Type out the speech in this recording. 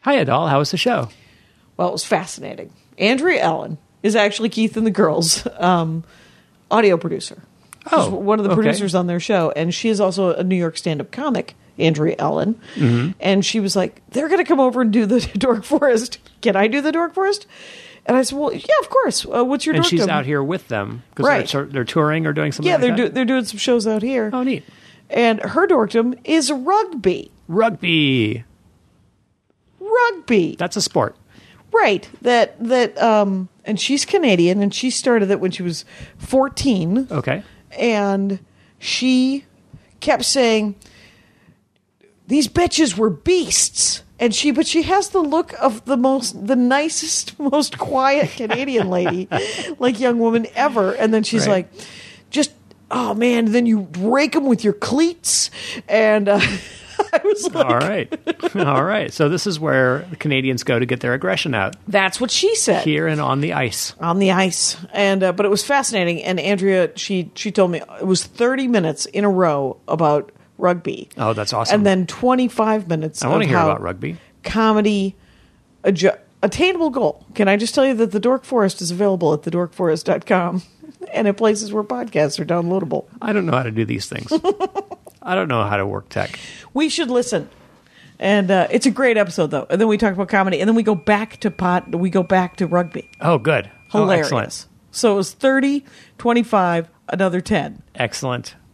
Hi, Adal. How was the show? Well, it was fascinating. Andrea Ellen is actually Keith and the Girls' audio producer. She's one of the producers on their show, and she is also a New York stand-up comic, Andrea Ellen. Mm-hmm. And she was like, they're going to come over and do the Dork Forest. Can I do the Dork Forest? And I said, well, yeah, of course. What's your dorkdom? And she's out here with them. Because they're touring or doing something like that? Yeah, they're doing some shows out here. Oh, neat. And her dorkdom is rugby. Rugby. That's a sport. Right. And she's Canadian, and she started it when she was 14. Okay. And she kept saying, these bitches were beasts. But she has the look of the nicest, most quiet Canadian lady, like young woman ever. And then she's like, oh man, then you rake them with your cleats. And I was like, all right. So this is where the Canadians go to get their aggression out. That's what she said. Here and on the ice. On the ice. And but it was fascinating. And Andrea, she told me it was 30 minutes in a row about rugby. Oh, that's awesome. And then 25 minutes I want to hear about rugby. Comedy, attainable goal. Can I just tell you that the Dork Forest is available at thedorkforest.com and at places where podcasts are downloadable. I don't know how to do these things. I don't know how to work tech. We should listen. And it's a great episode, though. And then we talk about comedy. And then we go back to rugby. Oh, good. Hilarious. Oh, excellent. So it was 30, 25, another 10. Excellent.